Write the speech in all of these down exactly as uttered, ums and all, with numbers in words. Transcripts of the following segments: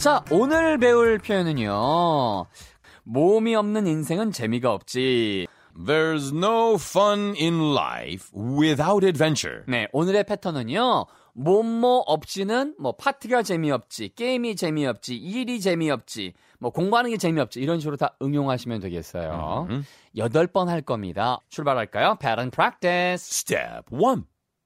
자, 오늘 배울 표현은요. 모험이 없는 인생은 재미가 없지. There's no fun in life without adventure. 네, 오늘의 패턴은요. 뭐뭐 없이는 뭐 파티가 재미없지, 게임이 재미없지, 일이 재미없지, 뭐 공부하는 게 재미없지 이런 식으로 다 응용하시면 되겠어요. Mm-hmm. 여덟 번 할 겁니다. 출발할까요? Pattern practice. Step one.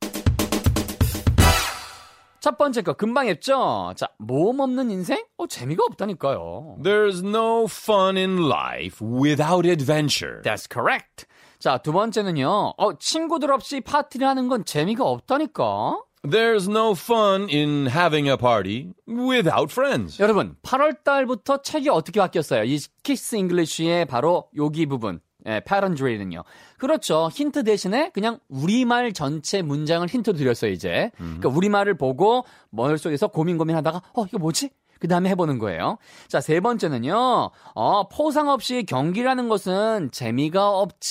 첫 번째 거 금방 했죠? 자, 모험 없는 인생? 어, 재미가 없다니까요. There's no fun in life without adventure. That's correct. 자, 두 번째는요. 어, 친구들 없이 파티를 하는 건 재미가 없다니까. There's no fun in having a party without friends. 여러분, 팔월 달부터 책이 어떻게 바뀌었어요? 이 키스 잉글리쉬의 바로 여기 부분. 예, 패런 드릴은요. 그렇죠. 힌트 대신에 그냥 우리말 전체 문장을 힌트로 드렸어요, 이제. 음. 그러니까 우리말을 보고 머릿속에서 고민 고민하다가 어, 이거 뭐지? 그 다음에 해보는 거예요. 자, 세 번째는요. 어, 포상 없이 경기를 하는 것은 재미가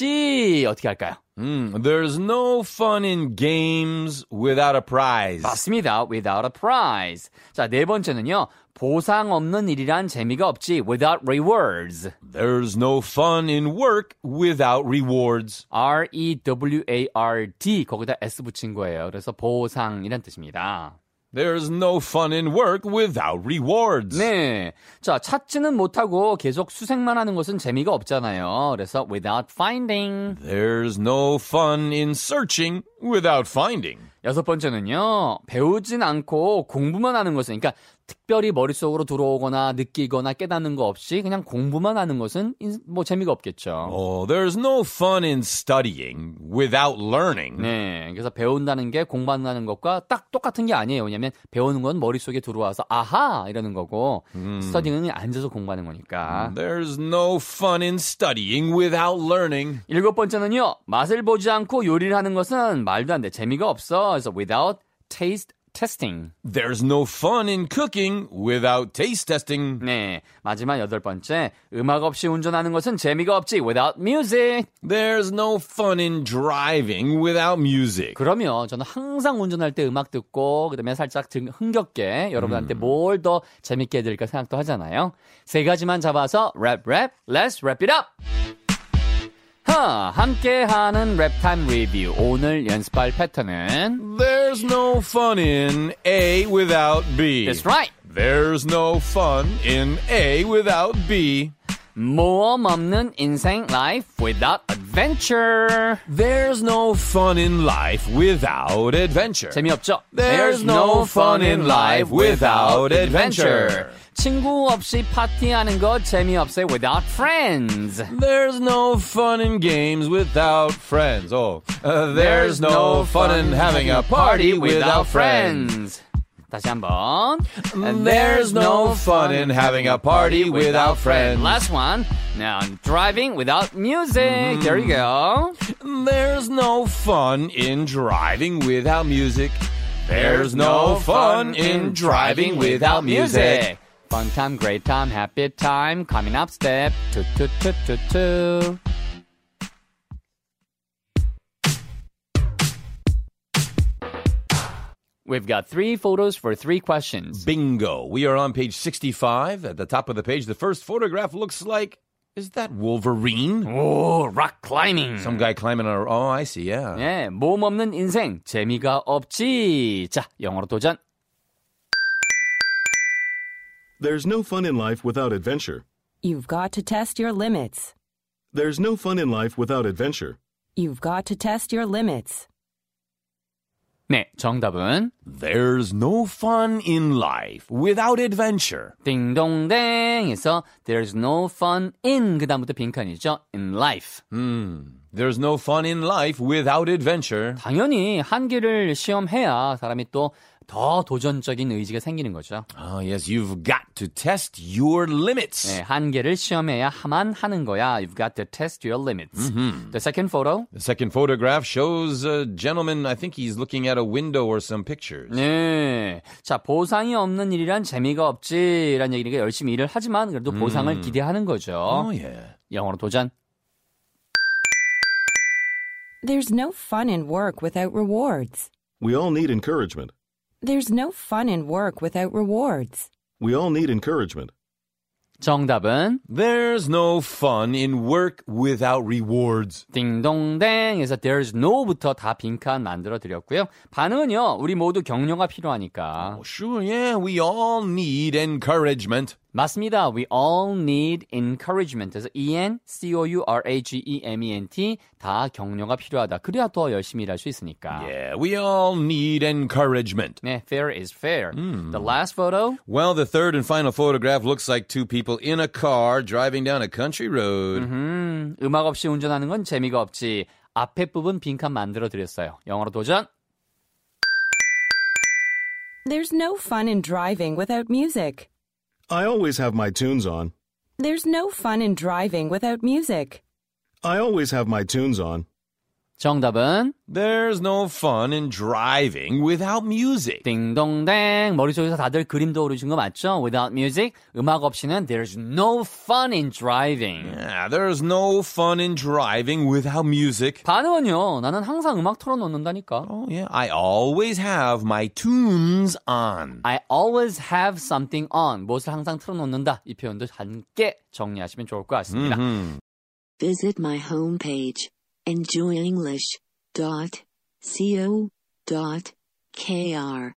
없지. 어떻게 할까요? Mm, there's no fun in games without a prize. 맞습니다. Without a prize. 자, 네 번째는요. 보상 없는 일이란 재미가 없지. Without rewards. There's no fun in work without rewards. R E W A R D. 거기다 S 붙인 거예요. 그래서 보상이란 뜻입니다. There's no fun in work without rewards. 네. 자, 찾지는 못하고 계속 수색만 하는 것은 재미가 없잖아요. 그래서 without finding. There's no fun in searching without finding. 여섯 번째는요. 배우진 않고 공부만 하는 것은, 그러니까 특별히 머릿속으로 들어오거나 느끼거나 깨닫는 거 없이 그냥 공부만 하는 것은 뭐 재미가 없겠죠. Oh, there's no fun in studying without learning. 네, 그래서 배운다는 게 공부한다는 것과 딱 똑같은 게 아니에요. 왜냐하면 배우는 건 머릿속에 들어와서 아하 이러는 거고 음. 스터딩은 앉아서 공부하는 거니까. There's no fun in studying without learning. 일곱 번째는요. 맛을 보지 않고 요리를 하는 것은 말도 안 돼. 재미가 없어. 그래서 without taste testing. There's no fun in cooking without taste testing. 네, 마지막 여덟 번째. 음악 없이 운전하는 것은 재미가 없지. Without music. There's no fun in driving without music. 그러면 저는 항상 운전할 때 음악 듣고 그다음에 살짝 흥겹게 여러분한테 음. 뭘 더 재밌게 해드릴까 생각도 하잖아요. 세 가지만 잡아서 랩 랩. Let's wrap it up. 하, 함께하는 랩타임 리뷰. 오늘 연습할 패턴은 There's no fun in A without B. That's right. There's no fun in A without B. 모험 없는 인생 life without adventure. There's no fun in life without adventure. 재미없죠? There's no fun in life without adventure. 친구 없이 파티하는 거 재미없어요. Without friends. There's no fun in games without friends. Oh, uh, there's no fun in having a party without friends. 다시 한번. There's no fun in having a party without friends. Last one. Now, driving without music. Mm. There you go. There's no fun in driving without music. There's no fun in driving without music. Fun time, great time, happy time. Coming up step two, two, two, two, two. We've got three photos for three questions. Bingo. We are on page sixty-five. At the top of the page, the first photograph looks like, is that Wolverine? Oh, rock climbing. Some guy climbing on a, oh, I see, yeah. 예, 모험 없는 인생, 재미가 없지. 자, 영어로 도전. There's no fun in life without adventure. You've got to test your limits. There's no fun in life without adventure. You've got to test your limits. 네, 정답은 There's no fun in life without adventure. 딩동댕에서 There's no fun in 그 다음부터 빈칸이죠. In life. 음, There's no fun in life without adventure. 당연히 한계를 시험해야 사람이 또 더 도전적인 의지가 생기는 거죠. Oh, yes, you've got to test your limits. 네, 한계를 시험해야만 하는 거야. You've got to test your limits. Mm-hmm. The second photo. The second photograph shows a gentleman, I think he's looking at a window or some pictures. 네, 자 보상이 없는 일이란 재미가 없지라는 얘기니까 열심히 일을 하지만 그래도 음. 보상을 기대하는 거죠. Oh, yeah. 영어로 도전. There's no fun in work without rewards. We all need encouragement. There's no fun in work without rewards. We all need encouragement. 정답은 There's no fun in work without rewards. 딩동댕에서 there's no부터 다 빈칸 만들어 드렸고요. 반응은요. 우리 모두 격려가 필요하니까. Oh, sure, yeah, we all need encouragement. 맞습니다. We all need encouragement. 그래서 E-N-C-O-U-R-A-G-E-M-E-N-T 다 격려가 필요하다. 그래야 더 열심히 일할 수 있으니까. Yeah, we all need encouragement. 네, fair is fair. The last photo. Well, the third and final photograph looks like two people in a car driving down a country road. 음, 음악 없이 운전하는 건 재미가 없지. 앞에 부분 빈칸 만들어 드렸어요. 영어로 도전. There's no fun in driving without music. I always have my tunes on. There's no fun in driving without music. I always have my tunes on. 정답은 There's no fun in driving without music. 딩동댕. 머릿속에서 다들 그림 떠오르신 거 맞죠? Without music, 음악 없이는 there's no fun in driving. Yeah, there's no fun in driving without music. 반응은요. 나는 항상 음악 틀어놓는다니까. Oh, yeah, I always have my tunes on. I always have something on. 무엇을 항상 틀어놓는다. 이 표현도 함께 정리하시면 좋을 것 같습니다. Mm-hmm. Visit my homepage, enjoy english dot co dot k r.